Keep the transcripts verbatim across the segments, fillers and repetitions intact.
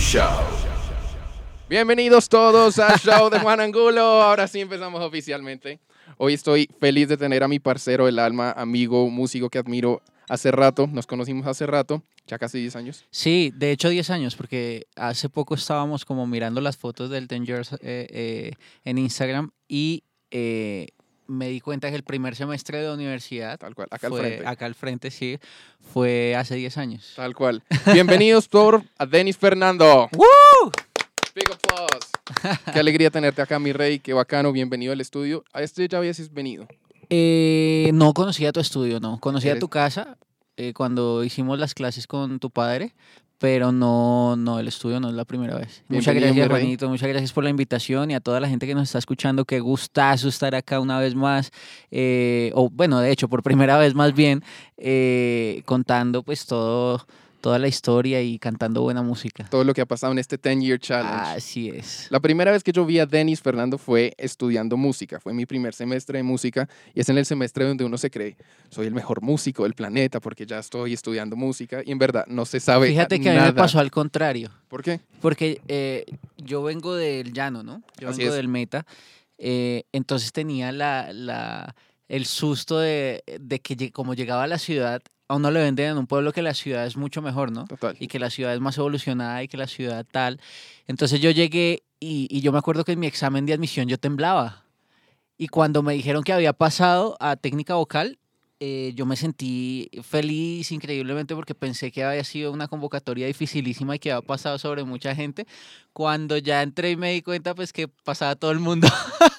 Show. Bienvenidos todos al show de Juan Angulo. Ahora sí empezamos oficialmente. Hoy estoy feliz de tener a mi parcero del alma, amigo, músico que admiro hace rato. Nos conocimos hace rato, ya casi diez años. Sí, de hecho diez años, porque hace poco estábamos como mirando las fotos del Ten Years eh, eh, en Instagram y eh, me di cuenta que el primer semestre de universidad, Tal cual, acá al fue, frente. acá al frente, sí, fue hace diez años. Tal cual. Bienvenidos por a Denis Fernando. ¡Woo! Big applause. Qué alegría tenerte acá, mi rey. Qué bacano. Bienvenido al estudio. A este ya habías venido. Eh, no conocía tu estudio, no. Conocía Eres- tu casa eh, cuando hicimos las clases con tu padre, pero no, no, el estudio no es la primera vez. Muchas Bienvenido, mi gracias, rey. Juanito. Muchas gracias por la invitación y a toda la gente que nos está escuchando. Qué gustazo estar acá una vez más. eh, o bueno, de hecho, por primera vez más bien, eh, contando pues todo, toda la historia y cantando buena música. Todo lo que ha pasado en este ten year challenge. Así es. La primera vez que yo vi a Denis Fernando fue estudiando música. Fue mi primer semestre de música y es en el semestre donde uno se cree, soy el mejor músico del planeta porque ya estoy estudiando música y en verdad no se sabe Fíjate que a mí nada. me pasó al contrario. ¿Por qué? Porque eh, yo vengo del llano, ¿no? Yo Así vengo es. del Meta. eh, entonces tenía la, la, el susto de, de que lle- como llegaba a la ciudad, a uno le venden en un pueblo que la ciudad es mucho mejor, ¿no? Total. Y que la ciudad es más evolucionada y que la ciudad tal. Entonces yo llegué y, y yo me acuerdo que en mi examen de admisión yo temblaba. Y cuando me dijeron que había pasado a técnica vocal, eh, yo me sentí feliz increíblemente porque pensé que había sido una convocatoria dificilísima y que había pasado sobre mucha gente. Cuando ya entré y me di cuenta pues que pasaba todo el mundo.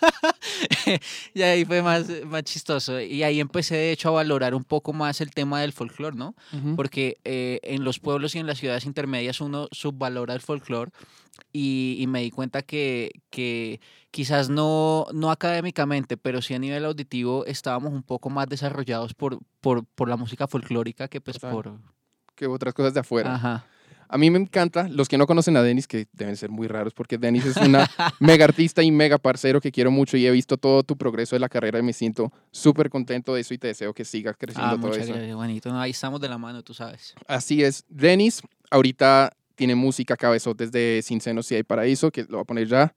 Y ahí fue más, más chistoso. Y ahí empecé de hecho a valorar un poco más el tema del folclore, ¿no? Ujú. Porque eh, en los pueblos y en las ciudades intermedias uno subvalora el folclore y, y me di cuenta que, que quizás no, no académicamente, pero sí a nivel auditivo estábamos un poco más desarrollados por, por, por la música folclórica que pues Total. por... Que otras cosas de afuera. Ajá. A mí me encanta, los que no conocen a Denis, que deben ser muy raros, porque Denis es una mega artista y mega parcero que quiero mucho y he visto todo tu progreso de la carrera y me siento súper contento de eso y te deseo que sigas creciendo Ah, todo muchas eso. gracias, Juanito. No, ahí estamos de la mano, tú sabes. Así es. Denis ahorita tiene música cabezotes de Sin Senos y Hay Paraíso, que lo voy a poner ya.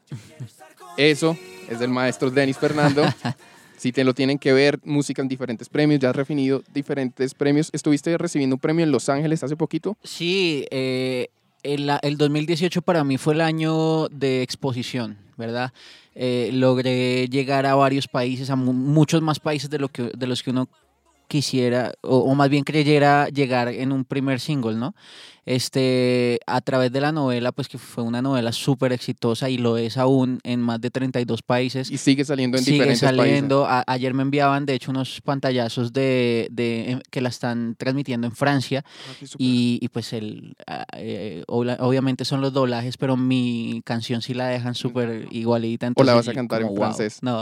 Eso es del maestro Denis Fernando. Si te lo tienen que ver, música en diferentes premios, ya has definido diferentes premios. Estuviste recibiendo un premio en Los Ángeles hace poquito. Sí, eh, el, el dos mil dieciocho para mí fue el año de exposición, ¿verdad? Eh, logré llegar a varios países, a mu- muchos más países de, lo que, de los que uno quisiera, o, o más bien creyera llegar en un primer single, ¿no? Este, a través de la novela, pues que fue una novela súper exitosa y lo es aún en más de treinta y dos países. Y sigue saliendo en Sigue diferentes saliendo. A- ayer me enviaban, de hecho, unos pantallazos de, de em, que la están transmitiendo en Francia. países. Y, y pues el, ah, eh, obla- obviamente son los doblajes, pero mi canción sí la dejan súper igualita. ¿O la entonces vas a yo cantar en como, wow, francés? No.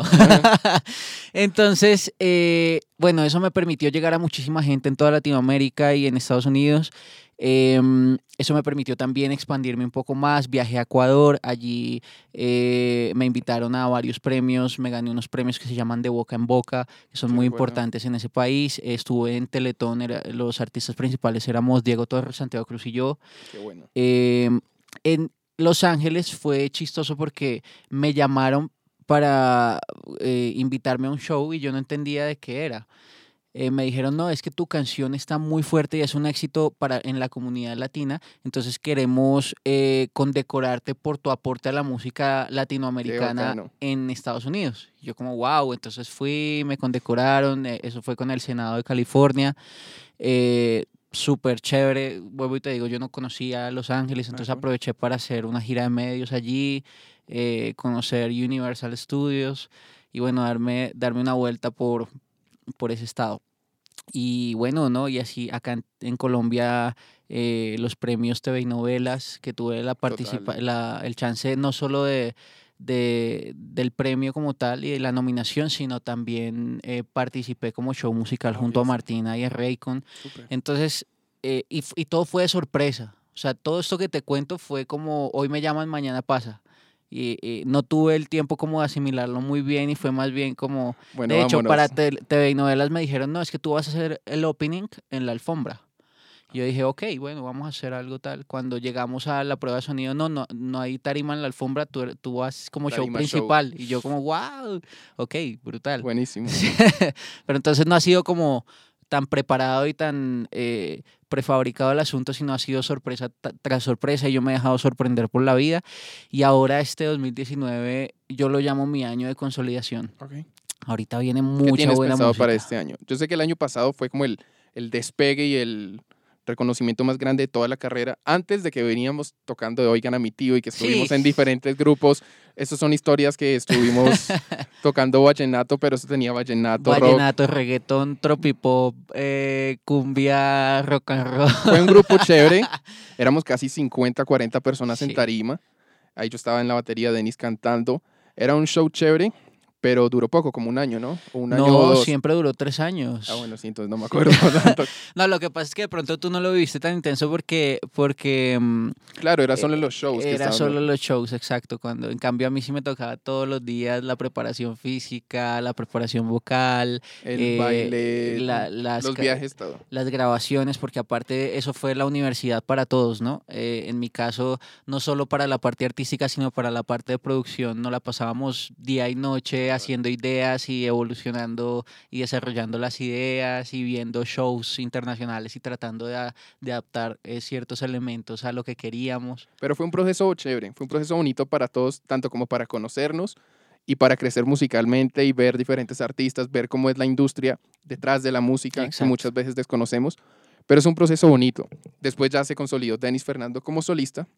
Entonces, eh, bueno, eso me permitió llegar a muchísima gente en toda Latinoamérica y en Estados Unidos. Em, eso me permitió también expandirme un poco más. Viajé a Ecuador, allí eh, me invitaron a varios premios, me gané unos premios que se llaman De Boca en Boca, que son Qué muy bueno. importantes en ese país. Estuve en Teletón, era- los artistas principales éramos Diego Torres, Santiago Cruz y yo. Qué bueno. Eh, en Los Ángeles fue chistoso porque me llamaron para eh, invitarme a un show y yo no entendía de qué era. Eh, me dijeron, no, es que tu canción está muy fuerte y es un éxito para, en la comunidad latina, entonces queremos eh, condecorarte por tu aporte a la música latinoamericana bacano. en Estados Unidos. Yo como, wow, entonces fui, me condecoraron, eh, eso fue con el Senado de California. Eh, Súper chévere, vuelvo y te digo, yo no conocía Los Ángeles, entonces Ajá. aproveché para hacer una gira de medios allí, eh, conocer Universal Studios y bueno, darme, darme una vuelta por, por ese estado. Y bueno, ¿no? Y así acá en, en Colombia eh, los premios T V y novelas, que tuve la participa Total. la, el chance no solo de, de, del premio como tal y de la nominación, sino también eh, participé como show musical Ah, junto a bien, sí. Martina y a Raycon. Súper. Entonces, eh, y, f- y todo fue de sorpresa. O sea, todo esto que te cuento fue como hoy me llaman, mañana pasa. Y, y no tuve el tiempo como de asimilarlo muy bien y fue más bien como... Bueno, de hecho, vámonos. para tel- T V y novelas me dijeron, no, es que tú vas a hacer el opening en la alfombra. Y yo dije, ok, bueno, vamos a hacer algo tal. Cuando llegamos a la prueba de sonido, no, no, no hay tarima en la alfombra, tú, tú vas como show Tarima show. principal. Y yo como, wow, ok, brutal. Buenísimo. Sí. Pero entonces no ha sido como tan preparado y tan eh, prefabricado el asunto, sino ha sido sorpresa t- tras sorpresa y yo me he dejado sorprender por la vida. Y ahora este dos mil diecinueve yo lo llamo mi año de consolidación. Okay. Ahorita viene ¿Qué mucha tienes buena pensado música. para este año? Yo sé que el año pasado fue como el, el despegue y el reconocimiento más grande de toda la carrera, antes de que veníamos tocando de Oigan a mi tío y que estuvimos Sí. en diferentes grupos. Esas son historias que estuvimos tocando vallenato, pero eso tenía vallenato, rock. Vallenato, reggaetón, tropipop, eh, cumbia, rock and roll. Fue un grupo chévere. Éramos casi cincuenta, cuarenta personas en Sí. tarima. Ahí yo estaba en la batería, Denis cantando. Era un show chévere, pero duró poco, como un año, ¿no? O un año o No, dos. siempre duró tres años. Ah, bueno, sí, entonces no me acuerdo tanto. No, lo que pasa es que de pronto tú no lo viviste tan intenso porque, porque mm, Claro, era solo los shows. que era estaban- solo los shows, exacto. Cuando, en cambio, a mí sí me tocaba todos los días la preparación física, la preparación vocal, El eh, baile, la- las los ca- viajes, todo. las grabaciones, porque aparte eso fue la universidad para todos, ¿no? Eh, en mi caso, no solo para la parte artística, sino para la parte de producción, nos la pasábamos día y noche haciendo ideas y evolucionando y desarrollando las ideas y viendo shows internacionales y tratando de, a- de adaptar eh, ciertos elementos a lo que queríamos. Pero fue un proceso chévere, fue un proceso bonito para todos, tanto como para conocernos y para crecer musicalmente y ver diferentes artistas, ver cómo es la industria detrás de la música, Exacto. que muchas veces desconocemos. Pero es un proceso bonito. Después ya se consolidó Denis Fernando como solista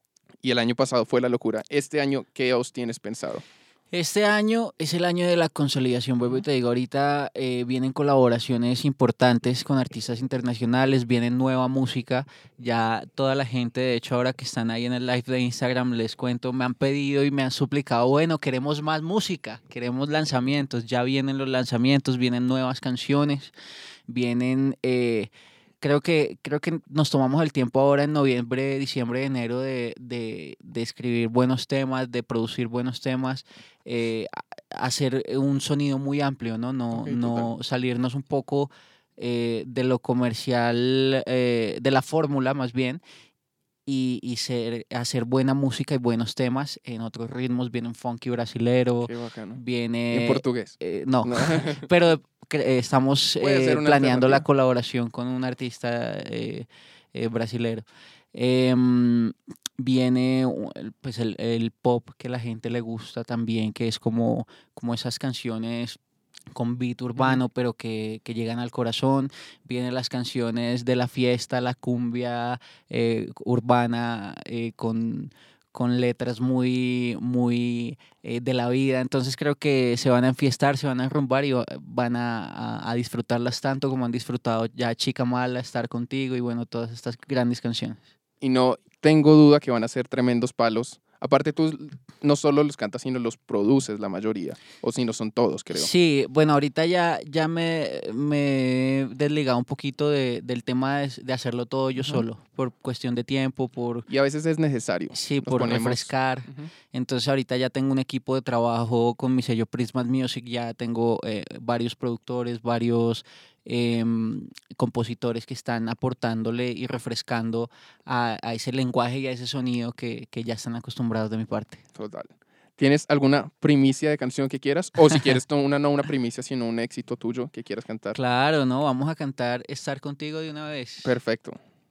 y el año pasado fue la locura. Este año, ¿qué os tienes pensado? Este año es el año de la consolidación, vuelvo y te digo, ahorita eh, vienen colaboraciones importantes con artistas internacionales, viene nueva música, ya toda la gente, de hecho ahora que están ahí en el live de Instagram, les cuento, me han pedido y me han suplicado, bueno, queremos más música, queremos lanzamientos, ya vienen los lanzamientos, vienen nuevas canciones, vienen... Eh, Creo que, creo que nos tomamos el tiempo ahora en noviembre, diciembre, enero de, de, de escribir buenos temas, de producir buenos temas, eh, a- hacer un sonido muy amplio, ¿no? No, Ok, no salirnos un poco eh, de lo comercial, eh, de la fórmula más bien, y, y ser, hacer buena música y buenos temas en otros ritmos. Viene un funky brasilero, Qué bacano. viene... En portugués. eh, no, No. pero cre- eh, estamos Puede eh, ser una planeando la alternativa. colaboración con un artista eh, eh, brasilero. Em, viene u- el- pues el, el pop que a la gente le gusta también, que es como, como esas canciones con beat urbano, pero que, que llegan al corazón. Vienen las canciones de la fiesta, la cumbia eh, urbana, eh, con, con letras muy, muy eh, de la vida. Entonces creo que se van a enfiestar, se van a enrumbar y va- van a, a- a disfrutarlas tanto como han disfrutado ya Chica Mala, Estar Contigo y bueno, todas estas grandes canciones. Y no tengo duda que van a ser tremendos palos. Aparte tú no solo los cantas, sino los produces la mayoría. O si no son todos, creo. Sí, bueno, ahorita ya, ya me, me he desligado un poquito de, del tema de, de hacerlo todo yo Ujú. solo, por cuestión de tiempo, por, Y a veces es necesario. sí, Nos por ponemos- refrescar. Ujú. Entonces ahorita ya tengo un equipo de trabajo con mi sello Prismas Music, ya tengo eh, varios productores, varios em, compositores que están aportándole y refrescando a, a ese lenguaje y a ese sonido que, que ya están acostumbrados de mi parte. Total. ¿Tienes alguna primicia de canción que quieras? O si quieres, no una, no una primicia, sino un éxito tuyo que quieras cantar. Claro, ¿no? Vamos a cantar Estar Contigo de una vez. Perfecto.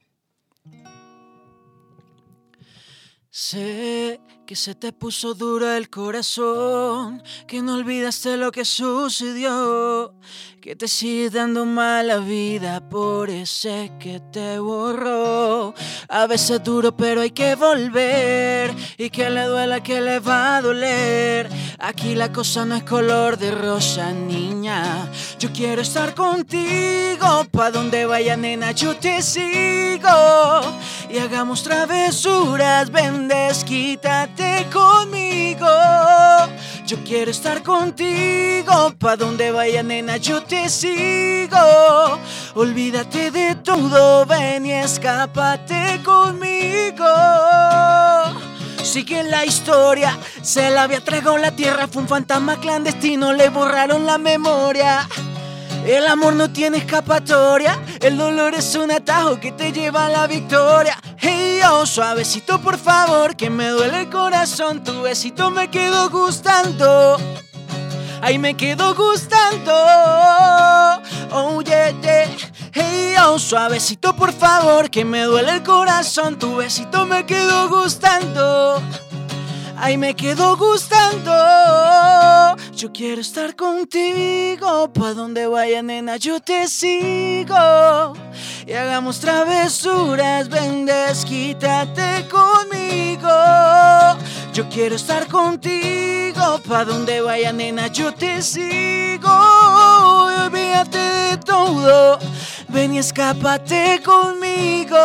Sé que se te puso duro el corazón, que no olvidaste lo que sucedió, que te sigue dando mala vida por ese que te borró. A veces duro pero hay que volver, y que le duela que le va a doler. Aquí la cosa no es color de rosa, niña. Yo quiero estar contigo, pa' donde vaya, nena, yo te sigo. Y hagamos travesuras, ven, desquítate conmigo. Yo quiero estar contigo, pa' donde vaya, nena, yo te sigo. Olvídate de todo, ven y escápate conmigo. Sigue la historia, se la había tragado la tierra, fue un fantasma clandestino, le borraron la memoria. El amor no tiene escapatoria, el dolor es un atajo que te lleva a la victoria. Hey yo, suavecito por favor, que me duele el corazón, tu besito me quedó gustando. Ay, me quedó gustando. Oh yeah, yeah. Hey yo, suavecito por favor, que me duele el corazón, tu besito me quedó gustando. Ay, me quedó gustando. Yo quiero estar contigo, pa' donde vaya nena yo te sigo. Y hagamos travesuras, ven desquítate conmigo. Yo quiero estar contigo, pa' donde vaya nena yo te sigo. Y olvídate de todo, ven y escápate conmigo.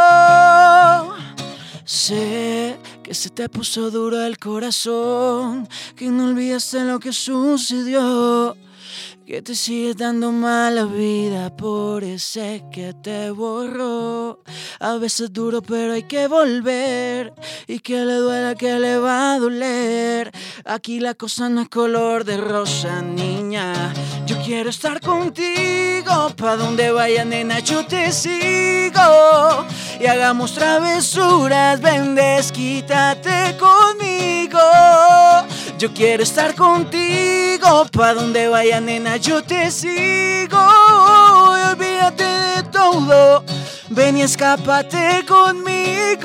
Sé que se te puso duro el corazón, que no olvidaste lo que sucedió, que te sigue dando mala vida por ese que te borró. A veces duro pero hay que volver, y que le duela que le va a doler. Aquí la cosa no es color de rosa, niña. Yo quiero estar contigo, pa' donde vaya nena yo te sigo. Y hagamos travesuras, ven desquítate conmigo. Yo quiero estar contigo, pa' donde vaya nena yo te sigo. Y olvídate de todo, ven y escápate conmigo.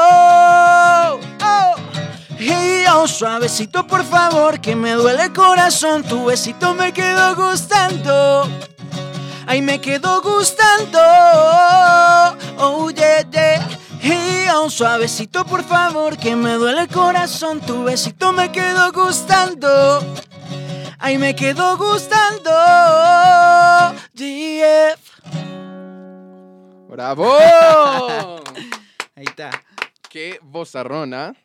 Oh. Hey yo, suavecito por favor, que me duele el corazón, tu besito me quedó gustando. Ay, me quedó gustando. Oh yeah, yeah. Hey yo, suavecito por favor, que me duele el corazón, tu besito me quedó gustando. Ay, me quedó gustando. D F. ¡Bravo! Ahí está. Qué vozarrona.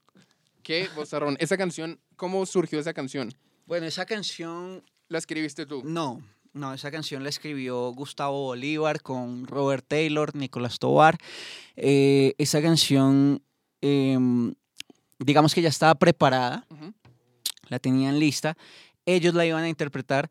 Qué vozarrón. Esa canción, ¿cómo surgió esa canción? Bueno, esa canción... ¿La escribiste tú? No, no, esa canción la escribió Gustavo Bolívar con Robert Taylor, Nicolás Tovar. Eh, esa canción, eh, digamos que ya estaba preparada, uh-huh. La tenían lista, ellos la iban a interpretar,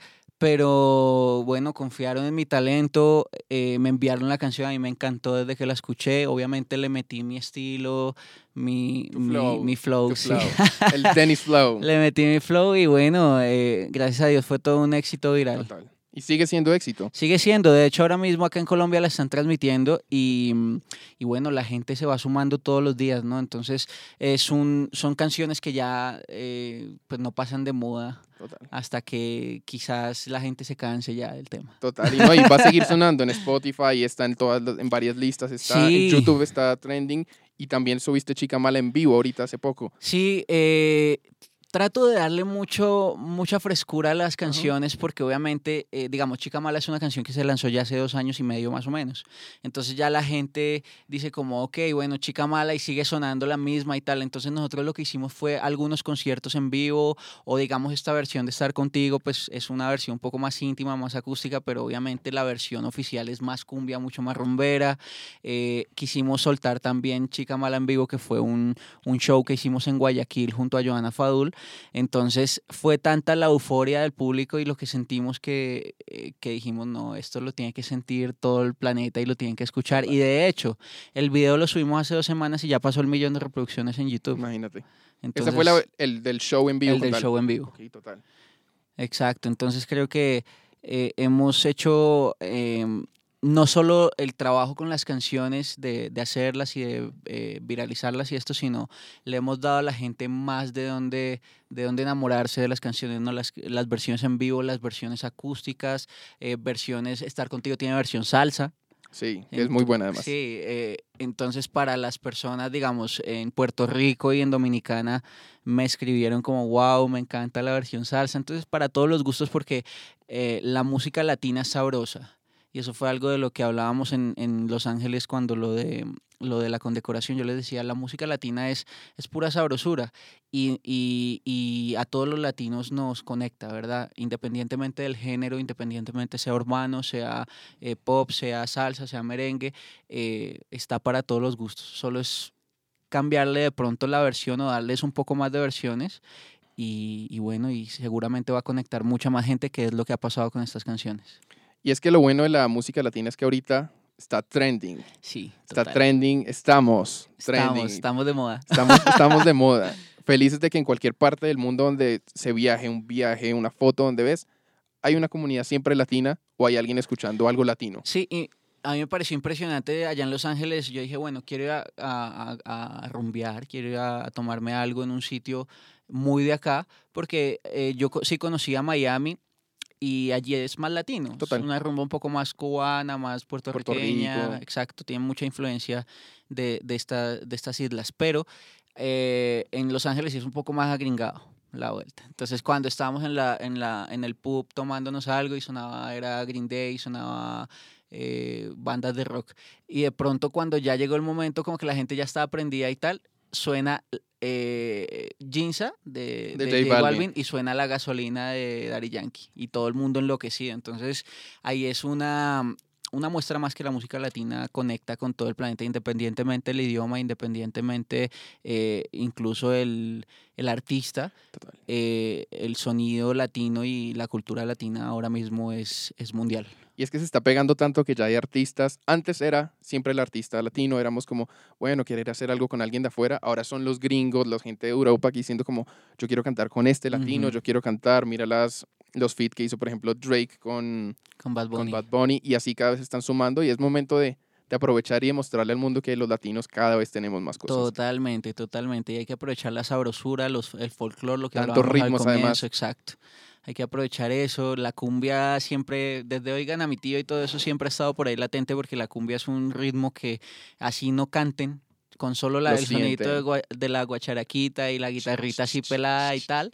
pero bueno, confiaron en mi talento, eh, me enviaron la canción, a mí me encantó desde que la escuché, obviamente le metí mi estilo, mi flow, mi, mi flow, sí. flow. El Dennis Flow. Le metí mi flow y bueno, eh, gracias a Dios fue todo un éxito viral. Total. Y sigue siendo éxito. Sigue siendo, de hecho ahora mismo acá en Colombia la están transmitiendo y, y bueno, la gente se va sumando todos los días, ¿no? Entonces es un, son canciones que ya eh, pues no pasan de moda. Total. Hasta que quizás la gente se canse ya del tema. Total, y, no, y va a seguir sonando en Spotify, está en, todas, en varias listas, está sí. En YouTube está trending y también subiste Chica Mala en vivo ahorita hace poco. Sí, eh... trato de darle mucho, mucha frescura a las canciones, uh-huh. Porque obviamente, eh, digamos, Chica Mala es una canción que se lanzó ya hace dos años y medio más o menos. Entonces ya la gente dice como, ok, bueno, Chica Mala y sigue sonando la misma y tal. Entonces nosotros lo que hicimos fue algunos conciertos en vivo o digamos esta versión de Estar Contigo, pues es una versión un poco más íntima, más acústica, pero obviamente la versión oficial es más cumbia, mucho más rumbera. Eh, quisimos soltar también Chica Mala en vivo, que fue un, un show que hicimos en Guayaquil junto a Johanna Fadul. Entonces fue tanta la euforia del público y lo que sentimos que, eh, que dijimos, no, esto lo tiene que sentir todo el planeta y lo tienen que escuchar. Y de hecho, el video lo subimos hace dos semanas y ya pasó el millón de reproducciones en YouTube. Imagínate. Entonces, ese fue la, el del show en vivo. El del total. show en vivo. Okay, total. Exacto, entonces creo que eh, hemos hecho... Eh, no solo el trabajo con las canciones, de, de hacerlas y de eh, viralizarlas y esto, sino le hemos dado a la gente más de dónde, de dónde enamorarse de las canciones, ¿no? Las, las versiones en vivo, las versiones acústicas, eh, versiones, Estar Contigo tiene versión salsa. Sí, es muy buena además. Sí, eh, entonces para las personas, digamos, en Puerto Rico y en Dominicana me escribieron como, wow, me encanta la versión salsa. Entonces para todos los gustos, porque eh, la música latina es sabrosa. Y eso fue algo de lo que hablábamos en, en Los Ángeles cuando lo de, lo de la condecoración. Yo les decía, la música latina es, es pura sabrosura y, y, y a todos los latinos nos conecta, ¿verdad? Independientemente del género, independientemente sea urbano, sea eh, pop, sea salsa, sea merengue, eh, está para todos los gustos. Solo es cambiarle de pronto la versión o darles un poco más de versiones y, y bueno, y seguramente va a conectar mucha más gente, que es lo que ha pasado con estas canciones. Y es que lo bueno de la música latina es que ahorita está trending. Sí, Está total. trending, estamos Estamos, trending. estamos de moda. Estamos, estamos de moda. Felices de que en cualquier parte del mundo donde se viaje, un viaje, una foto donde ves, hay una comunidad siempre latina o hay alguien escuchando algo latino. Sí, y a mí me pareció impresionante allá en Los Ángeles. Yo dije, bueno, quiero ir a, a, a- a rumbear, quiero ir a, a tomarme algo en un sitio muy de acá, porque eh, yo co- sí conocía Miami y allí es más latino. Es Total. una rumba un poco más cubana, más Puerto puertorriqueña, Rico. exacto, tiene mucha influencia de, de, esta, de estas islas, pero eh, en Los Ángeles sí es un poco más agringado la vuelta. Entonces, cuando estábamos en la en la en el pub tomándonos algo y sonaba, era Green Day, sonaba eh, bandas de rock, y de pronto cuando ya llegó el momento como que la gente ya estaba prendida y tal, suena eh, Ginza de, De de J J Balvin. Balvin y suena La Gasolina de Daddy Yankee y todo el mundo enloquecido. Entonces ahí es una una muestra más que la música latina conecta con todo el planeta, independientemente del idioma, independientemente eh, incluso el, el artista. Total. Eh, el sonido latino y la cultura latina ahora mismo es, es mundial. Y es que se está pegando tanto que ya hay artistas. Antes era siempre el artista latino, éramos como, bueno, querer hacer algo con alguien de afuera. Ahora son los gringos, la gente de Europa aquí diciendo como, yo quiero cantar con este latino, Ujú. yo quiero cantar. Mira las, los feat que hizo, por ejemplo, Drake con, Con Bad con Bunny. Bad Bunny. Y así cada vez están sumando y es momento de, de aprovechar y demostrarle al mundo que los latinos cada vez tenemos más cosas. Totalmente, totalmente. Y hay que aprovechar la sabrosura, los, el folclore, lo que Tantos hablábamos al ritmos, comienzo, además. exacto. Hay que aprovechar eso. La cumbia siempre, desde Oigan a mi tío y todo eso, siempre ha estado por ahí latente, porque la cumbia es un ritmo que así no canten, con solo la, Lo el sonidito de, sienten. gua- de la guacharaquita y la guitarrita así pelada y tal,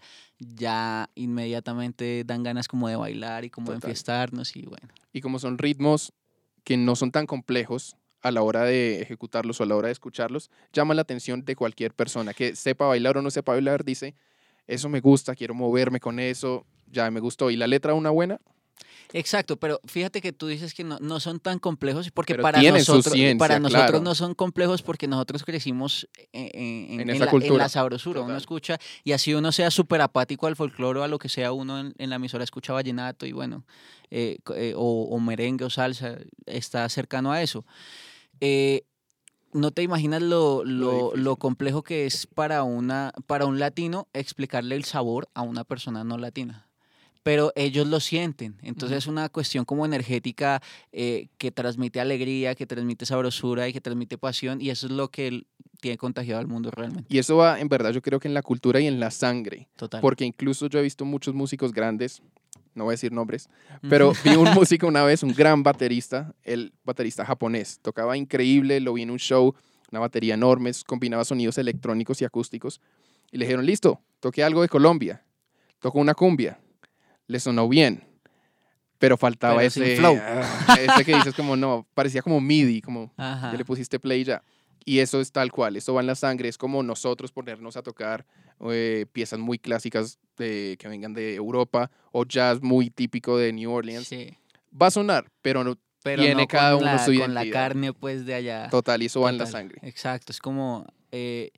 ya inmediatamente dan ganas como de bailar y como de Total. enfiestarnos y bueno. Y como son ritmos que no son tan complejos a la hora de ejecutarlos o a la hora de escucharlos, llaman la atención de cualquier persona que sepa bailar o no sepa bailar, dice, eso me gusta, quiero moverme con eso, ya me gustó. Y la letra una buena, Exacto, pero fíjate que tú dices que no, no son tan complejos porque pero para tienen su nosotros, para ciencia, nosotros claro, no son complejos porque nosotros crecimos en, en- en en esa la, en la cultura. sabrosura. Uno Total. escucha y así uno sea súper apático al folclore o a lo que sea, uno en, en la emisora escucha vallenato y bueno, eh, co- eh, o, o merengue o salsa, está cercano a eso. Eh, no te imaginas lo, Lo lo, lo difícil. complejo que es para, una, para un latino explicarle el sabor a una persona no latina, pero ellos lo sienten. Entonces es Ujú. una cuestión como energética, eh, que transmite alegría, que transmite sabrosura y que transmite pasión, y eso es lo que el- tiene contagiado al mundo realmente. Y eso va, en verdad, yo creo que en la cultura y en la sangre, Total. porque incluso yo he visto muchos músicos grandes, no voy a decir nombres, Ujú. pero vi un músico una vez, un gran baterista, el baterista japonés, tocaba increíble, lo vi en un show, una batería enorme, combinaba sonidos electrónicos y acústicos, y le dijeron, listo, toque algo de Colombia, tocó una cumbia, le sonó bien, pero faltaba Pero sin ese, flow. ah, ese que dices como, no, parecía como MIDI, como ya le Ajá. pusiste play y ya. Y eso es tal cual, eso va en la sangre, es como nosotros ponernos a tocar eh, piezas muy clásicas de, que vengan de Europa o jazz muy típico de New Orleans. Sí. Va a sonar, pero no Pero tiene no cada con uno la, su con la identidad. carne pues de allá. Total, y eso va en la Total. sangre. Exacto. Es como, eh,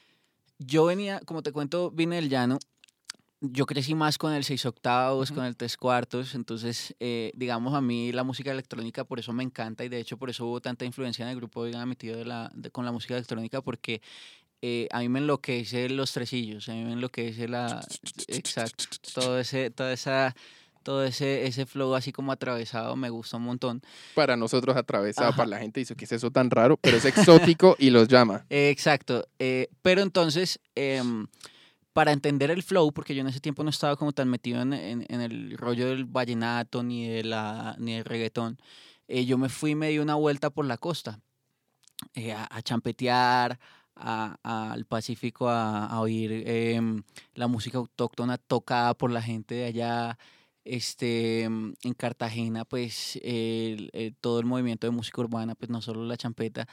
yo venía, como te cuento, vine del llano. Yo crecí más con el seis octavos, Ujú. con el tres cuartos, entonces, eh, digamos, a mí la música electrónica por eso me encanta, y de hecho por eso hubo tanta influencia en el grupo Oigan a mi tío de la, de- con la música electrónica, porque eh, a mí me enloquece los tresillos, a mí me enloquece la... Exacto, todo ese, toda esa, todo ese, ese flow así como atravesado me gusta un montón. Para nosotros atravesado, para Ajá. la gente dice que es eso tan raro, pero es exótico y los llama. Eh, exacto, eh, pero entonces, em, para entender el flow, porque yo en ese tiempo no estaba como tan metido en, en- en el rollo del vallenato ni de la, ni del reggaetón, eh, yo me fui y me di una vuelta por la costa, eh, a, a champetear, a- a- al Pacífico, a, a oír em, la música autóctona tocada por la gente de allá. Este, em, en Cartagena, pues el- el- todo el movimiento de música urbana, pues no solo la champeta,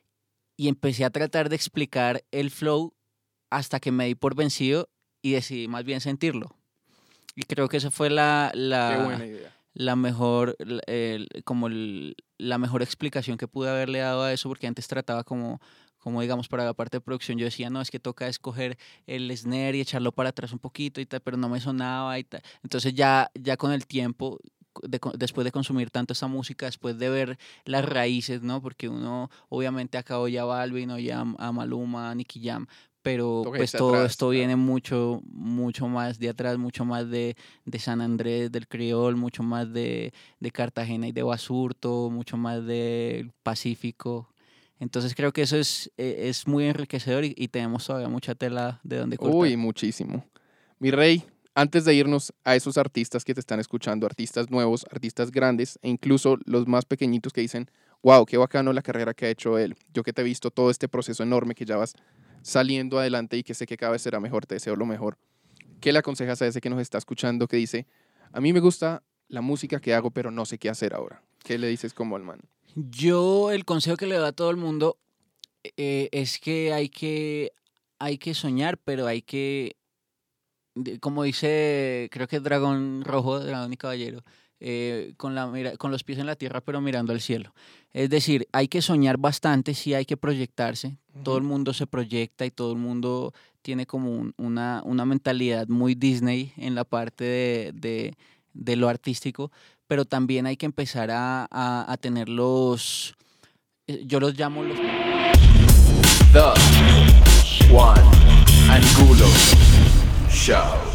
y empecé a tratar de explicar el flow hasta que me di por vencido y decidí más bien sentirlo. Y creo que esa fue la, Qué buena la, idea. la mejor, la- el- como el- la mejor explicación que pude haberle dado a eso, porque antes trataba como, como digamos para la parte de producción yo decía, no, es que toca escoger el snare y echarlo para atrás un poquito y tal, pero no me sonaba y tal. Entonces ya, ya con el tiempo, de, después de consumir tanto esta música, después de ver las raíces, ¿no? Porque uno obviamente acá oye a Balvin, oye a, a Maluma, a Nicky Jam, pero Toca pues irse todo atrás, esto claro. viene mucho, mucho más de atrás, mucho más de, de San Andrés, del Criol, mucho más de, de Cartagena y de Basurto, mucho más del Pacífico. Entonces creo que eso es, eh, es muy enriquecedor y, y tenemos todavía mucha tela de donde cortar. Uy, muchísimo. Mi rey, antes de irnos a esos artistas que te están escuchando, artistas nuevos, artistas grandes e incluso los más pequeñitos que dicen, wow, qué bacano la carrera que ha hecho él. Yo que te he visto todo este proceso enorme que ya vas saliendo adelante y que sé que cada vez será mejor, te deseo lo mejor. ¿Qué le aconsejas a ese que nos está escuchando que dice, a mí me gusta la música que hago, pero no sé qué hacer ahora? ¿Qué le dices como al man? Yo el consejo que le doy a todo el mundo eh, es que hay que hay que soñar, pero hay que, como dice, creo que es Dragón Rojo, Dragón y Caballero, eh, con, la, mira, con los pies en la tierra, pero mirando al cielo. Es decir, hay que soñar bastante, sí hay que proyectarse. Uh-huh. Todo el mundo se proyecta y todo el mundo tiene como un, una, una mentalidad muy Disney en la parte de, de, de lo artístico, pero también hay que empezar a, a, a tener los, yo los llamo los... The Juan Angulo Show.